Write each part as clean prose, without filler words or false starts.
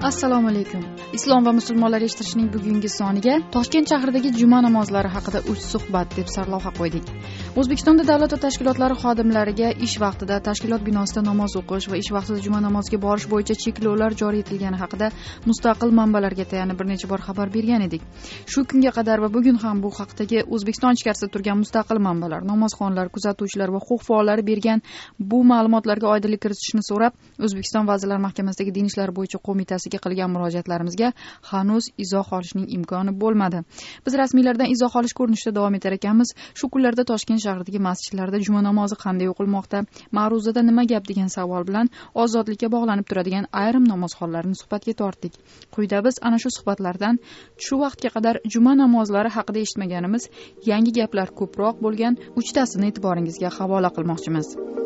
Assalomu alaykum. Islom va musulmonlar eshittirishning bugungi soniga Toshkent shahridagi juma namozlari haqida 3 suhbat deb sarlavha qo'ydik. O'zbekistonda davlat va tashkilotlari xodimlariga ish vaqtida tashkilot binosida namoz o'qish va ish vaqtida juma namoziga borish bo'yicha cheklovlar joriy etilgani haqida mustaqil manbalarga tayanib bir necha bor xabar bergan edik. Shu kunga qadar va bugun ham bu haqdagi O'zbekiston ichkarisida turgan mustaqil manbalar, namozxonlar, kuzatuvchilar va huquq faollari bergan bu ma'lumotlarga oydinlik kiritishni so'rab, O'zbekiston Vazirlar Mahkamasidagi din ishlari bo'yicha qo'mitasiga qilgan murojaatlarimizga hanuz izoh olishning imkoni bo'lmadi. Biz rasmiylardan izoh olish ko'rinishida davom etar ekanmiz. Shu kunlarda Toshkent shahridagi masjidlarda juma namozi qanday o'qilmoqda, ma'ruzada nima gap degan savol bilan ozodlikka bog'lanib turadigan ayrim namozxonlarni suhbatga tortdik. Quyida biz ana shu suhbatlardan shu vaqtga qadar juma namozlari haqida eshitmaganimiz yangi gaplar ko'proq bo'lgan 3 tasini e'tiboringizga havola qilmoqchimiz.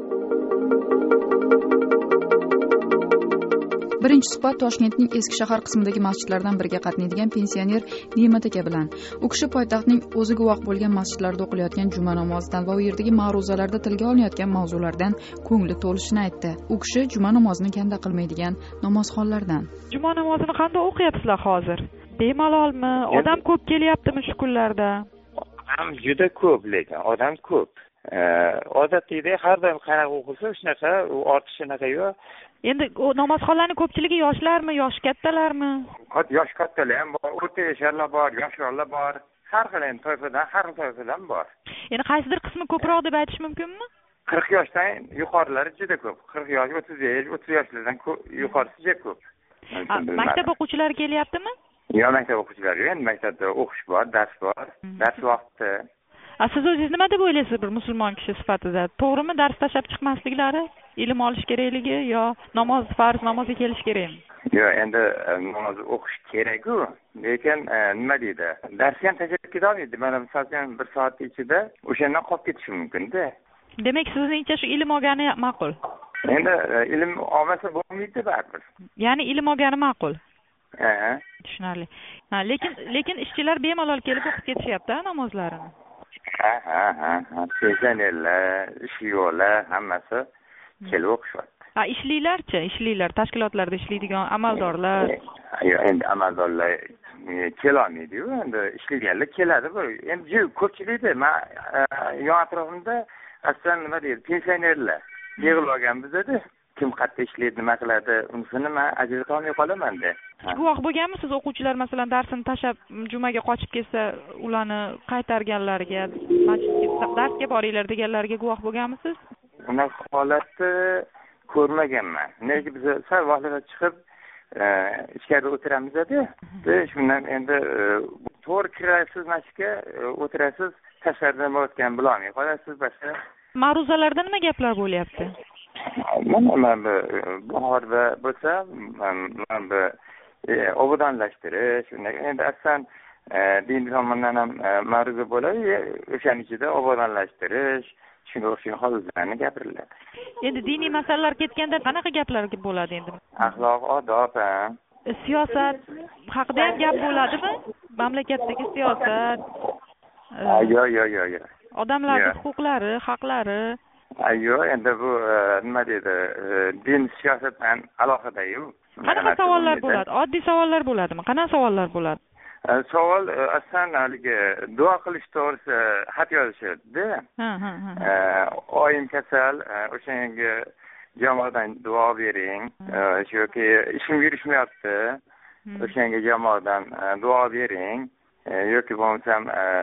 Birinchi suhbat Toshkentning eski shahar qismidagi masjidlardan biriga qatnaydigan pensioner Ne'mat aka bilan. U kishi poytaxtning o'zi guvoh bo'lgan masjidlarda o'qilayotgan juma namozidan va u yerdagi ma'ruzalarda tilga olinayotgan mavzulardan ko'ngli to'lishini aytdi. U kishi juma namozini kanda qilmaydigan namozxonlardan. Juma namozini qanday o'qiyapsizlar hozir? Bemalolmi? Odam ko'p kelyaptimi shu kunlarda? Ham juda ko'p, lekin odam ko'p. Odatdagidek har doim qanaqa o'qilsa, shunaqa ortish shunaqa yo'q. Endi namozxonlarning ko'pchiligi yoshlarmi, yoshi kattalarmi? Yosh kattalar ham bor, o'rta yoshlar bor, yoshlar bor. Har xil toifadan bor. Endi qaysidir qismi ko'proq deb aytish mumkinmi? 40 yoshdan yuqorilari juda ko'p. 40 yosh, 30 yoshlardan yuqorisi juda ko'p. Maktab o'quvchilari kelyaptimi? Yo'q, maktab o'quvchilari yo'q. Endi maktabda o'qish bor, dars bor. Dars vaqti. Siz o'zingiz nima deb o'ylaysiz bir musulmon kishi sifatida? To'g'rimi dars tashlab chiqmasliklari, ilm olish kerakligi yo namoz farz, namozga kelish kerakmi? Yo'q, endi namoz o'qish kerak-ku, lekin nima deydi? Darsga ham tashlab keta olmaydi. Mana masalan 1 soat ichida o'shandan qolib ketishi mumkin-da. Demak, sizningcha shu ilm olgani ma'qul. Endi ilm olmasa bo'lmaydi baribir. Ya'ni ilm olgani ma'qul. Ha. Tushunarli. Lekin ishchilar bemalol kelib o'qib ketishyapti namozlarini. Ha. Pensionerlar, ishi yo'qlar, hammasi kelib o'qishyapti. Ishlilar, tashkilotlarda ishlaydigan amaldorlar. Yo'q, endi amaldorlar kelolmaydi-yu, endi ishlaganlar keladi. Endi ko'pchilikda men yon atrofimda aslan nima deydi, pensionerlar yig'ilib olgan bizda. Kim qayerda ishlaydi, nima qiladi, unisini men ajrata olmay qolaman-da. Guvoh bo'lganmisiz o'quvchilar masalan darsini tashlab jumaga qochib ketsa, ularni qaytarganlarga, masjidga darsga boringlar deganlarga guvoh bo'lganmisiz? Unaqa holatni ko'rmaganman. Nega biz sal vaqtida chiqib ichkarida o'tiramiz-da. Shundan endi to'g'ri kirasiz masjidga, o'tirasiz, tashqarida nima o'tganini bilolmay qolasiz boshqa. Ma'ruzalarda nima gaplar bo'lyapti? Mana bahorda bo'lsa, mana obodonlashtirish, endi aslan din tomonidan ham ma'ruza bo'ladi, o'shaning ichida obodonlashtirish, shunga o'xshagan holatlarni gapiriladi. Endi diniy masalalar ketganda qanaqa gaplar bo'ladi endi? Axloq, odob, siyosat haqida ham gap bo'ladimi? Mamlakatdagi siyosat. Yo'q. Odamlarning huquqlari, haqlari. Yo'q, endi bu nima deydi, din siyosat bilan alohida-yu. Qanaqa savollar bo'ladi? Oddiy savollar bo'ladimi? Qanaqa savollar bo'ladi? Savol aslan haligi duo qilish to'g'risida xat yozishadi. Oyim kasal, o'shanga jamoadan duo bering. Yoki ishim yurishmayapti, o'shanga jamoadan duo bering. Yoki bo'lmasam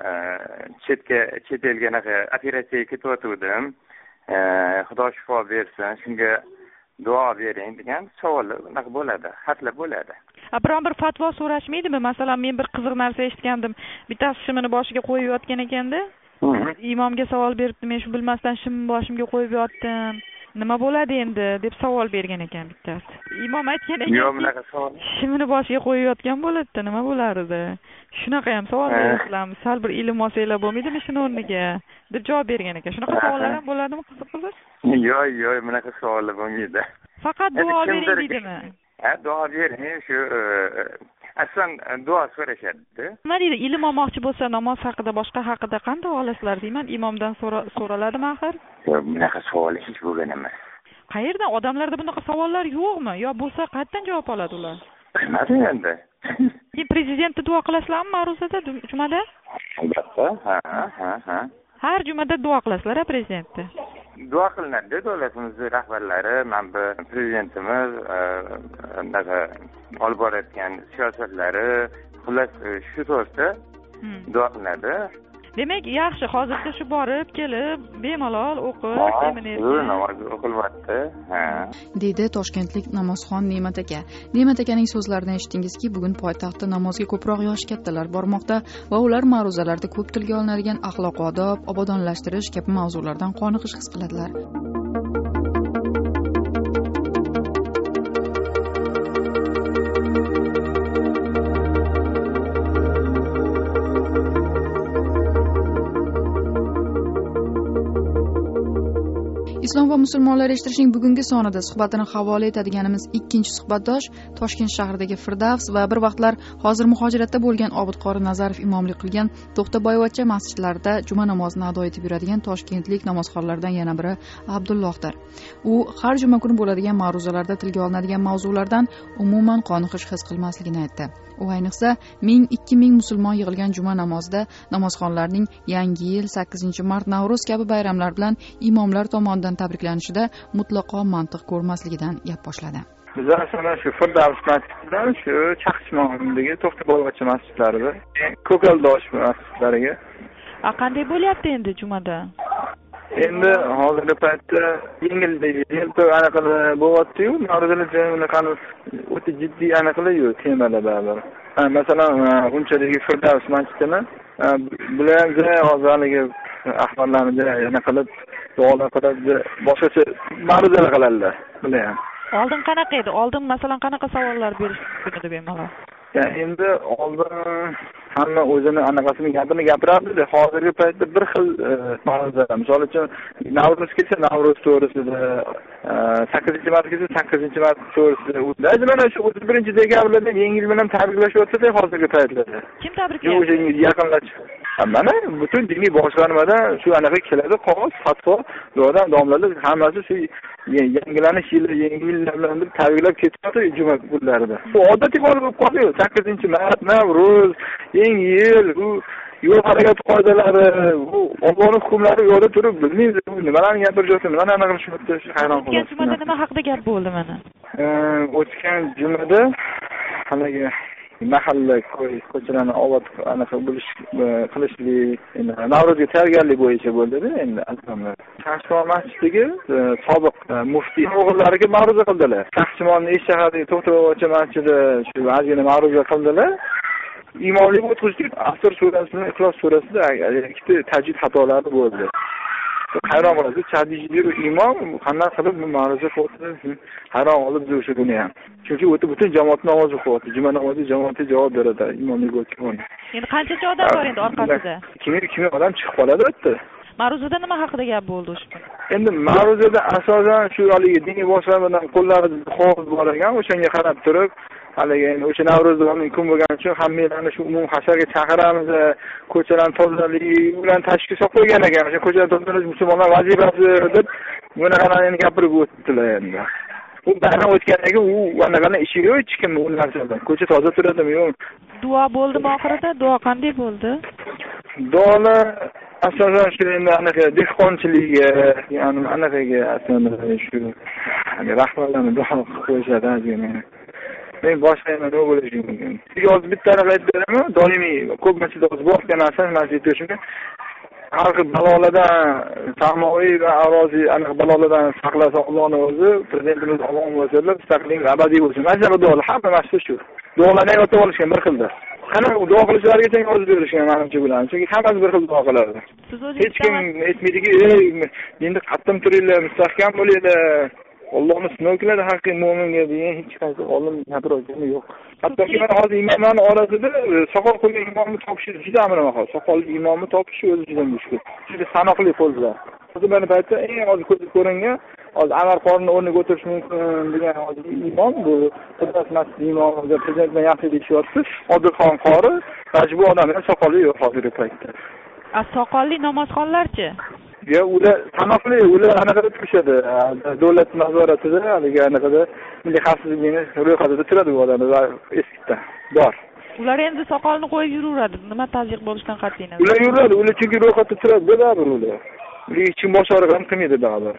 chet elga operatsiyaga ketyotgandim. Xudo shifo bersin, shunga duo bering degan savollar unaqa bo'ladi, xatlar bo'ladi. Biron bir fatvo so'rashmaydimi? Masalan, men bir qiziq narsa eshitgandim. Bittasi shimini boshiga qo'yib yotgan ekanda. Imomga savol beribdi, men shu bilmasdan shimni boshimga qo'yib yotdim. Nima bo'ladi endi deb savol bergan ekan bittasi. Imom aytgan ekan, yo'q, bunaqa savol. Shimini boshiga qo'yib yotgan bo'ladi, nima bo'lar edi? Shunaqa ham savol berishlarmi? Sal bir ilm olsanglar bo'lmaydimi shuni o'rniga? deb javob bergan ekan. Shunaqa savollar ham bo'ladimi qiziq? Yo'q, bunaqa savollar bo'lmaydi. Faqat duo bering deydimi? Duo bering, shu aslan duo so'rashadi. Nima deydi? Ilm olmoqchi bo'lsa, namoz haqida, boshqa haqida qanday olasizlar deyman? Imomdan so'raladimi axir? Yo'q, bunaqa savol hech bo'lgan emas. Qayerdan? Odamlarda bunaqa savollar yo'qmi? Yo bo'lsa qayerdan javob oladi ular? Bilmadim endi. Prezidentni duo qilasizlarmi ma'ruzada jumada? Albatta, ha. Har jumada duo qilasizlar-a prezidentni? Duo qilinadi davlatimiz rahbarlari, mana prezidentimiz olib borayotgan siyosatlari, xullas shu to'g'risida duo qilinadi. Demak, yaxshi, hozircha shu borib, kelib, bemalol o'qib, namoz o'qilyapti. deydi toshkentlik namozxon Ne'mat aka. Ne'mat akaning so'zlaridan eshitdingizki, bugun poytaxtda namozga ko'proq yoshi kattalar bormoqda va ular ma'ruzalarda ko'p tilga olinadigan axloq odob, obodonlashtirish kabi mavzulardan qoniqish his qiladilar. Islom va musulmonlar eshittirishning bugungi sonida suhbatini havola etadiganimiz ikkinchi suhbatdosh Toshkent shahridagi Firdavs va bir vaqtlar hozir muhojiratda bo'lgan Obidqori Nazarov imomlik qilgan To'xtaboyvachcha masjidlarida juma namozini ado etib yuradigan toshkentlik namozxonlardan yana biri Abdullohdir. U har juma kuni bo'ladigan ma'ruzalarda tilga olinadigan mavzulardan umuman qoniqish his qilmasligini aytdi. U ayniqsa 1000-2000 musulmon yig'ilgan juma namozida namozxonlarning Yangi yil, 8-mart, Navro'z kabi bayramlar bilan imomlar tomonidan tabriklanishida mutlaqo mantiq ko'rmasligidan gap boshladi. Bizlar asosan shu Firdavs masjididan shu Chaqchimondagi To'xtaboyvachcha masjidlarida, Ko'kaldosh masjidlariga. Qanday bo'lyapti endi jumada? Endi hozirgi paytda yengil anaqada bo'lyapti-yu, ma'ruzalar qani o'ta jiddiy anaqalar yo'q, temalar baribir. Masalan, unchalik Firdavs masjidini bular hozirligi ahvollarni yana qilib, duolar qilib, boshqacha ma'ruzalar qiladilar. Bular ham. Oldin qanaqa edi? Oldin masalan qanaqa savollar berish mumkin edi bemalol? Endi oldin hamma o'zini anaqasini gapirardi. Hozirgi paytda bir xil ma'ruzalar. Misol uchun Navro'z kelsa Navro'z to'g'risida, 8-mart kelsa 8-mart to'g'risida. O'zi mana shu 31-dekabrda Yangi yil bilan tabriklashyapti-da hozirgi paytlarda. Kim tabriklaydi? O'sha yaqinlashib. Mana butun diniy boshqarmadan shu anaqa keladi, qog'oz, fatvo, domlalar hammasi shu yangilanish yili, Yangi yillar bilan tabriklab ketyapti juma kunlarida. Bu odatiy holat bo'lib qoldi. 8-mart, Navro'z, Yangi yil, bu yo'l harakat qoidalari, bu Allohning hukmlari yo'lda turib bilmaysiz, nimalarni gapiryapti, nimalarni anaqa qilishibdi, hayron qoldim. O'tgan jumada nima haqida gap bo'ldi mana? O'tgan jumada haligi mahalla ko'chalarni obod anaqa qilishlik, Navro'zga tayyorgarlik bo'yicha bo'ldi-da endi albatta. Chaqchimon masjidiga sobiq muftiy o'g'illariga ma'ruza qildilar. Chaqchimonni ish shahardagi To'xtaboyvachcha masjidi shu ozgina ma'ruza qildilar. Imomlik o'tkazdik, Asr surasi bilan Ixlos surasida ikkita tajvid xatolari bo'ldi. Hayron qolasiz, tajvidli imom qanday qilib bu ma'ruza qildi? Hayron qolib o'sha kuni ham. Chunki butun jamoat namozi o'qiyapti. Juma namozi jamoatga javob beradi, imomlik o'tgan. Endi qanchacha odam bor endi orqasida? 2000 odam chiqib qoladi o'tdi. Ma'ruzada nima haqida gap bo'ldi o'sha? Endi ma'ruzada asosan shu haligi diniy boshqarmadan qo'llarida xo'p bor ekan, o'shanga qarab turib haligi endi o'sha Navro'zning kun bo'lgani uchun hammalarni shu umum hasharga chaqiramiz, ko'chalarni tozalalik bilan tashkil solib qo'ygan ekan. O'sha ko'chalarni tozalash musulmonlar vazifasi deb bunaqalarni gapirib o'tdilar endi. Bu bana o'tganligi u anaqani ishi yo'q, hech kim u narsadan. Ko'cha toza turadimi yo'q. Duo bo'ldimi oxirida? Duo qanday bo'ldi? Duolar asosan shu endi anaqa dehqonchilikga, ya'ni anaqaga asosan shu rahbarlarni duo qilib qo'yishadi ozgina. Men boshqa nima bo'lishi mumkin. Yozib bitta aytib beraman, doimiy ko'p masjidda o'zbekiston narsa masjidda shunga xalq balolardan, samoviy va aroziy aniq balolardan saqlasa Allohning o'zi, prezidentimiz omon bo'lsalar, mustaqillik abadiy bo'lsin. Mana duolar hamma masjid shu. Duolarni aytib olishgan bir xilda. Qanaqa duo qilishlarigacha yozib berishgan menimcha bilan. Chunki hammasi bir xil duo qiladi. Hech kim aytmaydiki, endi qattim turinglar, mustahkam bo'linglar. Allohni sinov qiladi haqiqiy mo'minga degan hech qaysi olim gapirayotgani yo'q. Hattoki mana hozir imomlarning orasida soqol qo'ygan imomni topish juda amalga soqolli imomni topish o'zi juda mushkul. Juda sanoqli qo'llar. Hozir mana paytda eng hozir ko'zga ko'ringan hozir Amar Qorni o'rniga o'tirish mumkin degan hozir imom bu Qudrat masjid imomi prezidentdan yaxshi deyishyapti. Odilxon qori, bu odamlar soqoli yo'q hozirgi paytda. Soqolli namozxonlarchi? yo ular sanoqli, ular anaqada turishadi, davlat nazoratida, haligi anaqada milliy xavfsizlikni ro'yxatida turadi u odamlar eskidan bor. Ular endi soqolni qo'yib yuraveradi. Nima tazyiq bo'lishidan qat'iy nazar. Ular yuradi, ular chunki ro'yxatda turadi, baribir ular. Hech kim boshqaruq ham qilmaydi baribir.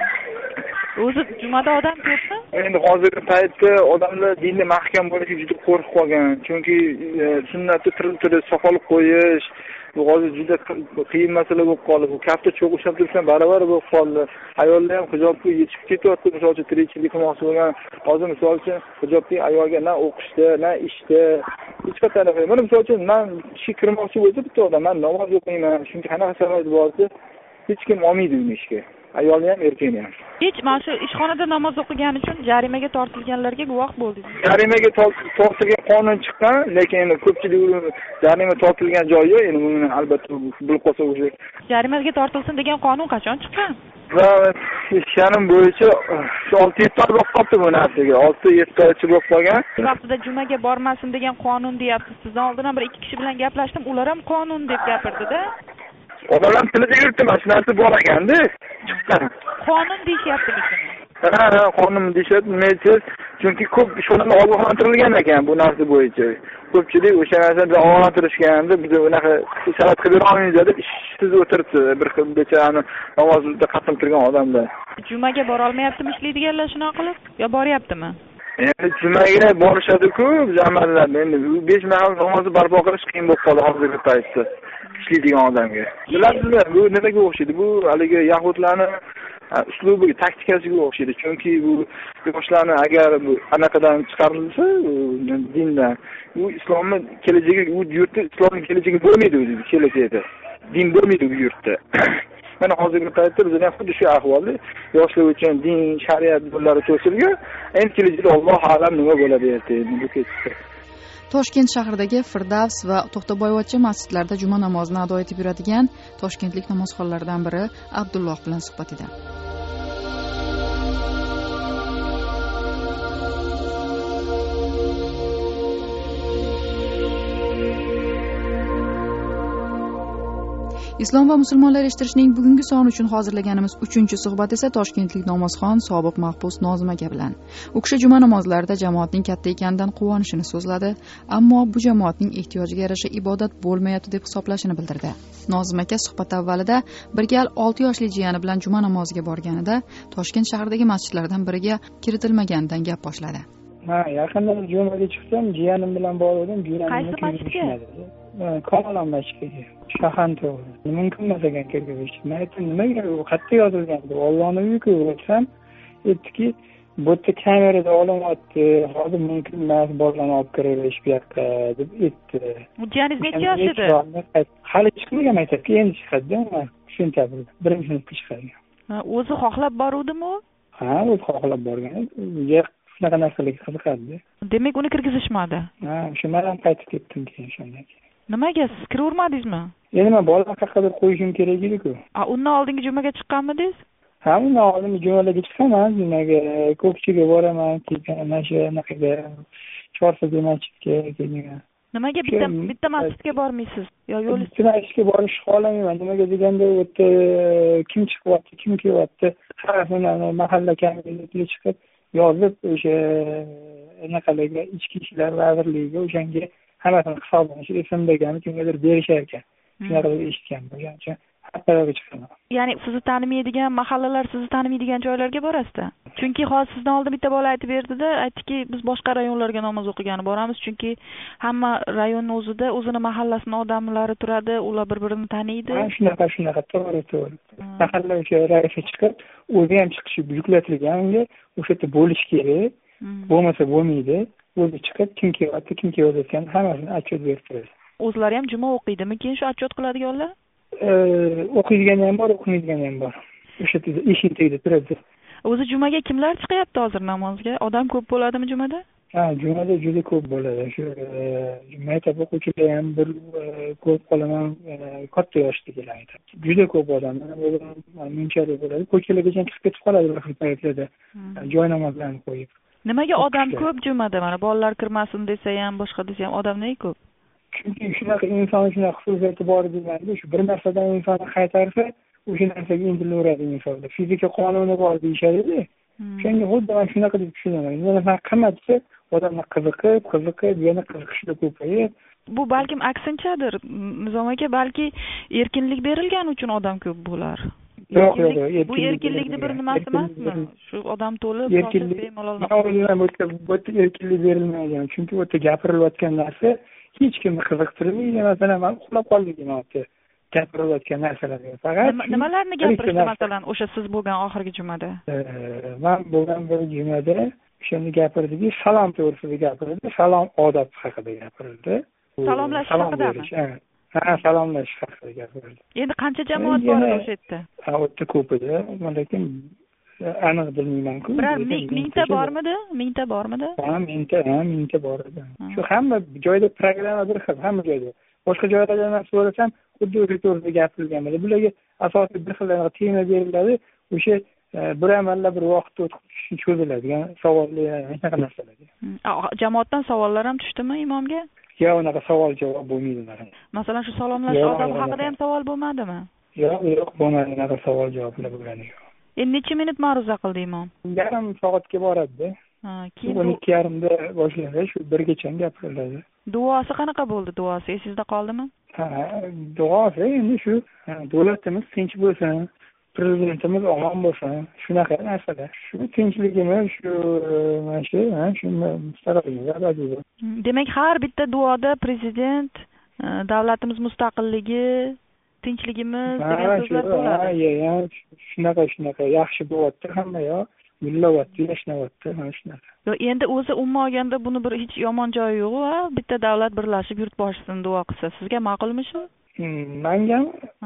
O'zi jumada odam ko'pmi? Endi hozirgi paytda odamlar dinda mahkam bo'lishiga juda qo'rqib qolgan. Chunki sunnatni tiriltirib soqol qo'yish bu hozir juda qiyin masala bo'lib qoldi. Bu kafta cho'q ushlab tursan baravar bo'lib qoldi. Ayollar ham hijobga yechib ketyapti. Misol uchun tirikchilik qilmoqchi bo'lgan. Hozir misol uchun hijobli ayolga na o'qishda, na ishda hech qanday qilmaydi. Mana misol uchun men ish kirmoqchi bo'lsa bitta odam men namoz o'qiyman. Chunki qanaqa sabab bo'lsa hech kim olmaydi uni ishga. Ayolni ham erkakni ham. Hech mana shu ishxonada namoz o'qigan uchun jarimaga tortilganlarga guvoh bo'ldingiz. Jarimaga tortilgan qonun chiqqan, lekin endi ko'pchilik jarima tortilgan joyi endi buni albatta bilib qolsa o'sha. Jarimaga tortilsin degan qonun qachon chiqqan? Va eshitganim bo'yicha 6-7 oy bo'lib qoldi bu narsaga. 6-7 oycha bo'lib qolgan. Vaqtida jumaga bormasin degan qonun deyapsiz. Sizdan oldin bir 2 kishi bilan gaplashdim. Ular ham qonun deb gapirdi-da. Odamlar tilida yuribdi, mana shu narsa bor ekanda. Chiqqan. Qonun deyapti lekin. Ha, qonun deyapti. Nima chunki ko'p ishlarni ogohlantirilgan ekan bu narsa bo'yicha. Ko'pchilik o'sha narsadan ogohlantirishganda biz unaqa salat qilib olmaymiz deb ishsiz o'tiribdi. Bir xil bechani namozda qatnab turgan odamlar. Jumaga bora olmayaptimi ishlaydiganlar shunaqa qilib? Yo boryaptimi? Endi jumaga borishadi-ku, zamonlar. Endi 5 mahal namozni barpo qilish qiyin bo'lib qoldi hozirgi paytda. Ishlaydigan odamga. Bilasizlar, bu nimaga o'xshaydi? Bu haligi yahudlarning uslubi, taktikasiga o'xshaydi. Chunki bu yoshlarni agar bu anaqadan chiqarilsa, dindan, bu islomning kelajagi, bu yurtda islomning kelajagi bo'lmaydi o'zi, kelajakda. Din bo'lmaydi bu yurtda. Mana hozirgi paytda bizda ham xuddi shu ahvolda yoshlar uchun din, shariat yo'llari to'silgan. Endi kelajakda Alloh alam nima bo'ladi endi bu ketdi. Toshkent shahridagi Firdavs va To'xtaboyvachcha masjidlarida juma namozini ado etib yuradigan toshkentlik namozxonlardan biri Abdulloh bilan suhbat edi. Islom va musulmonlar eshittirishning bugungi soni uchun hozirlaganimiz 3-suhbat esa toshkentlik namozxon sobiq mahbus Nozim aka bilan. U kishi juma namozlarida jamoatning katta ekanidan quvonishini so'zladi, ammo bu jamoatning ehtiyojiga yarasha ibodat bo'lmayapti deb hisoblashini bildirdi. Nozim aka suhbat avvalida bir gal 6 yoshli jiyani bilan juma namoziga borganida Toshkent shahridagi masjidlardan biriga kiritilmaganidan gap boshladi. Ha, yaqinda jumaga chiqsam, jiyanim bilan bordim. Qaysi masjidga? Komilon masjidiga. Shahan to'g'ri. Mumkin emas ekan kirgizib. Men aytdim, nimaga u qayerda yozilgan deb. Allohning uyi-ku o'tsam, aytdiki, bu yerda kamerada olinyapti. Hozir mumkin emas, bolalarni olib kiraverish bu yoqqa deb aytdi. Jiyaningiz necha yosh edi? Hali chiqmagan maktabga, endi chiqadi-da. Sentabr 1-sinfga chiqadi. O'zi xohlab boruvdimi? Ha, o'zi xohlab borgan. Shunaqa narsalarga qiziqadi. Demak, uni kirgizishmadi. Ha, shu men ham qaytib ketdim keyin shunday. Nimaga siz kiravermadingizmi? Endi men bolalarga qaqadir qo'yishim kerak edi-ku. Undan oldingi jumaga chiqqanmidingiz? Ha, undan oldingi jumalarga chiqaman, nimaga ko'pchiga boraman, mana shu anaqaga Chorsuga masjidga kelgan. Nimaga bitta masjidga bormaysiz? Yo yo'l bitta masjidga borishni xohlamayman. Nimaga deganda u yerda kim chiqyapti, kim kelyapti, har mahalla kamida chiqib yozib o'sha anaqalarga ichki ishlar vazirligiga o'shanga hammasini hisoblanishi esimdagani kimgadir berishar ekan. Shunaqa eshitgan bo'lgan uchun haqqaga chiqaman. Ya'ni sizni tanimaydigan mahallalar, sizni tanimaydigan joylarga borasiz-da. Chunki hozir sizdan oldin bitta bola aytib berdi-da, aytdiki, biz boshqa rayonlarga namoz o'qigani boramiz, chunki hamma rayonning o'zida o'zini mahallasining odamlari turadi, ular bir-birini taniydi. Ha, shunaqa, to'g'ri. Mahalla o'sha raisi chiqib, o'zi ham chiqishi yuklatilgan, unga o'sha yerda bo'lish kerak. Bo'lmasa bo'lmaydi. O'zi chiqib, kim kelyapti, hammasini отчет berib turadi. O'zlari ham juma o'qiydimi, keyin shu отчет qiladiganlar? O'qiydigani ham bor, o'qimaydigani ham bor. O'sha yerda eshik tagida turadi. O'zi jumaga kimlar chiqyapti hozir namozga? Odam ko'p bo'ladimi jumada? Ha, jumada juda ko'p bo'ladi. Shu maktab o'quvchilari ham bir ko'p qolaman, katta yoshdagilar. Juda ko'p odam, munchalik bo'ladi. Ko'chalargacha chiqib ketib qoladi bir xil paytlarda. Joy namozlarni qo'yib. Nimaga odam ko'p jumada? Mana bolalar kirmasin desa ham, boshqa desa ham odam nega ko'p? Chunki shunaqa inson shunaqa xususiyati bor deganda, shu bir narsadan insonni qaytarsa, o'sha narsaga intilaveradi misolda. Fizika qonuni bor deyishadi-da. Shunga xuddi mana shunaqa deb tushunaman. Mana qimmat desa, odamlar qiziqib, yana qiziqishlar ko'payib. Bu balkim aksinchadir. Nizom aka, balki erkinlik berilgani uchun odam ko'p bo'lar. Yo'q. Bu erkinlikni bir nimasi emasmi? Shu odam to'lib, bemalol. Bu erkinlik berilmagan. Chunki u yerda gapirilayotgan narsa hech kimni qiziqtirmaydi. Masalan, men uxlab qoldim hozir. Gapirilayotgan narsalarga. Faqat nimalarni gapirishdi masalan o'sha siz bo'lgan oxirgi jumada? Men bo'lgan bir jumada o'shani gapirdiki, salom to'g'risida gapirdi, salom odob haqida gapirdi. Salomlash haqidami? Ha, salomlash haqida gapirdi. Endi qancha jamoat bor o'sha yerda? Ha, o'ta ko'p edi. Lekin aniq bilmayman-ku. Birar mingta bormidi? Ha, mingta bor edi. Shu hamma joyda programma bir xil, hamma joyda. Boshqa joylardan so'rasam, xuddi o'sha to'g'risida gapirilgan bo'ladi. Bularga asosiy bir xil tema beriladi. O'sha bir amallab bir vaqt o'tib cho'ziladigan savollar, shunaqa narsalar. Jamoatdan savollar ham tushdimi imomga? Yo'q, unaqa savol javob bo'lmaydi. Masalan, shu salomlash odobi haqida ham savol bo'lmadimi? Yo'q, bo'lmadi. Unaqa savol javoblar bo'lgani yo'q. Endi necha minut ma'ruza qildi imom? Yarim soatga boradi-da. Keyin 12:30da boshlanadi, shu 1gacha gapiriladi. Duosi qanaqa bo'ldi? Duosi esingizda qoldimi? Ha, duosi endi shu davlatimiz tinch bo'lsin, prezidentimiz omon bo'lsin, shunaqa narsalar. Shu tinchligimiz, shu mustaqillik. Demak, har bitta duoda prezident, davlatimiz mustaqilligi, tinchligimiz degan so'zlar bo'ladi. Shunaqa yaxshi bo'lyapti hamma yo. Yillayapti, yashnayapti, mana shunaqa. Endi o'zi umuman olganda buni bir hech yomon joyi yo'q-ku, bitta davlat birlashib yurt boshqasini duo qilsa, sizga ma'qulmi shu? Menga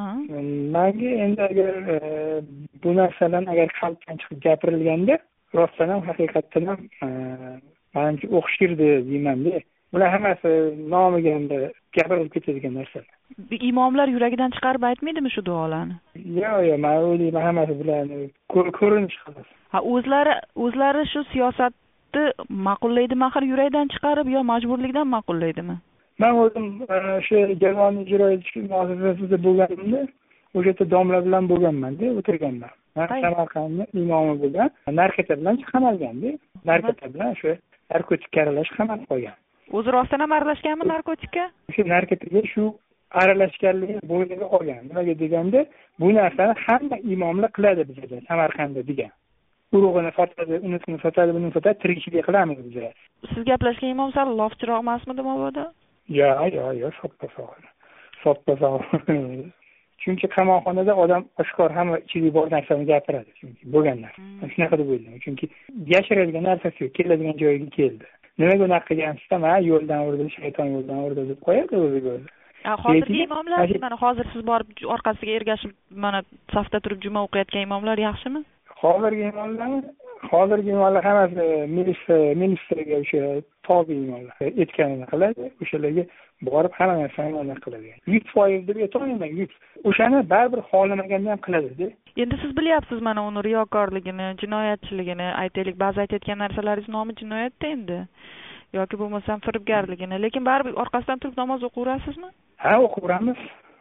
endi agar bu narsadan agar qalbdan chiqib gapirilganda, rostdan ham haqiqatdan ham menimcha o'xshirdi deyman-da. Bular hammasi nomiga endi gapirilib ketadigan narsalar. Imomlar yuragidan chiqarib aytmaydimi shu duolarni? Yo'q, men o'ylayman hammasi bularni ko'rinish xolos. Ha, o'zlari shu siyosatni ma'qullaydimi axir yuragidan chiqarib yo majburlikdan ma'qullaydimi? Men o'zim o'sha jamoat ijro etish muassasasida bo'lganimda, o'sha yerda domla bilan bo'lganman-da, o'tirganman. Men Samarqandning imomi bo'lgan, narkotika bilan qamalganda, narkotika bilan o'sha narkotik aralash qamalib qolgan. O'zi rostdan ham aralashganmi narkotikka? Shu narkotikaga shu aralashganligi bo'yniga olgan. Nimaga deganda, bu narsani hamma imomlar qiladi bizda Samarqandda degan. Urug'ini sotadi, unisini sotadi, buni sotadi, tirikchilik qilamiz biz. Siz gaplashgan imom sal lofchiroq emasmidi mabodo? Yo'q, soppa. Chunki qamoqxonada odam oshkor hamma ichiga bor narsani gapiradi, chunki bo'lgan narsa. Shunaqa deb o'ylayman. Chunki yashiradigan narsasi yo'q, keladigan joyiga keldi. Nimaga unaqa qilgansizda, yo'ldan urdi, shayton yo'ldan urdi deb qo'yadi o'ziga. Hozirgi imomlar, mana hozir siz borib orqasiga ergashib, mana safda turib juma o'qiyotgan imomlar yaxshimi? Hozirgi imomlar hammasi ministrga o'sha tobi imomlar aytganini qiladi, o'shalarga borib hamma narsani qiladi. 100% deb aytolmayman, o'shani baribir xohlamaganda ham qiladi-da. Endi siz bilyapsiz mana uni riyokorligini, jinoyatchiligini, aytaylik, ba'zi aytayotgan narsalaringiz nomi jinoyatda endi. Yoki bo'lmasam firibgarligini, lekin baribir orqasidan turib namoz o'qiverasizmi? Ha, o'qiveramiz.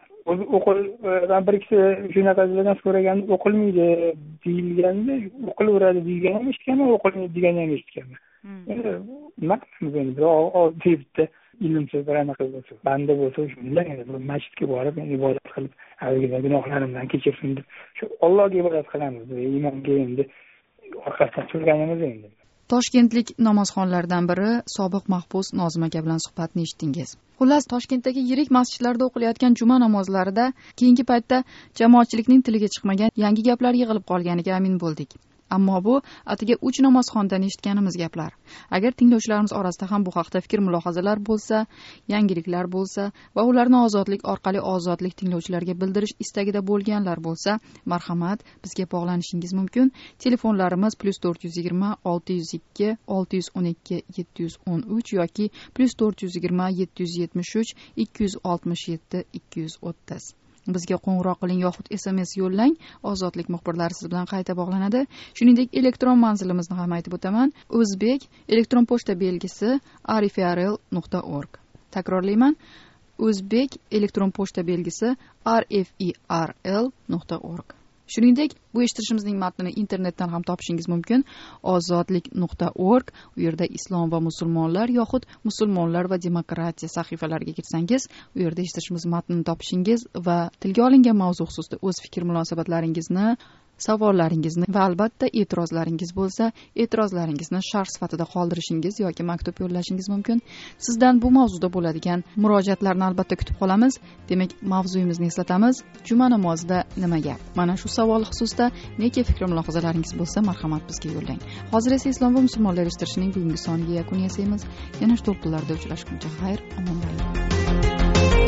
Ben bir ikki shunaqa so'raganda o'qilmaydi deyilganda, o'qilaveradi degan ham eshitganman, o'qilmaydi degan ham eshitganman. Nima qilamiz endi? Oddiy bitta ilmsiz bir anaqa bo'lsa, banda bo'lsa, shunday endi masjidga borib ibodat qilib, avvalgi gunohlarimdan kechirsin deb, shu Allohga ibodat qilamiz. Imomga endi orqasidan turganimiz endi. Toshkentlik namozxonlardan biri sobiq mahbus Nozim aka bilan suhbatni eshitdingiz. Xullas, Toshkentdagi yirik masjidlarda o'qilayotgan juma namozlarida keyingi paytda jamoatchilikning tiliga chiqmagan yangi gaplar yig'ilib qolganiga amin bo'ldik. Ammo bu atiga 3 namozxondan eshitganimiz gaplar. Agar tinglovchilarimiz orasida ham bu haqda fikr-mulohazalar bo'lsa, yangiliklar bo'lsa va ularni ozodlik orqali ozodlik tinglovchilarga bildirish istagida bo'lganlar bo'lsa, marhamat, bizga bog'lanishingiz mumkin. Telefonlarimiz +420 602 612 713 yoki +420 773 267 230. Bizga qo'ng'iroq qiling yoxud SMS yo'llang. Ozodlik muxbirlari siz bilan qayta bog'lanadi. Shuningdek, elektron manzilimizni ham aytib o'taman. O'zbek elektron pochta belgisi arifrl.org. Takrorlayman. o'zbek elektron pochta belgisi rferl.org. Shuningdek, bu eshittirishimizning matnini internetdan ham topishingiz mumkin. ozodlik.org. U yerda islom va musulmonlar yoxud musulmonlar va demokratiya sahifalariga kirsangiz, u yerda eshittirishimiz matnini topishingiz va tilga olingan mavzu xususida o'z fikr munosabatlaringizni, savollaringizni va albatta e'tirozlaringiz bo'lsa, e'tirozlaringizni sharh sifatida qoldirishingiz yoki maktub yo'llashingiz mumkin. Sizdan bu mavzuda bo'ladigan murojaatlarni albatta kutib qolamiz. Demak, mavzuyimizni eslatamiz. Juma namozida nima gap? Mana shu savol xususida nega fikr mulohazalaringiz bo'lsa, marhamat bizga yo'llang. Hozir esa islom va musulmonlar eshittirishining bugungi soniga yakun yasaymiz. Yana shu to'lqinlarda uchrashguncha xayr, omon bo'ling.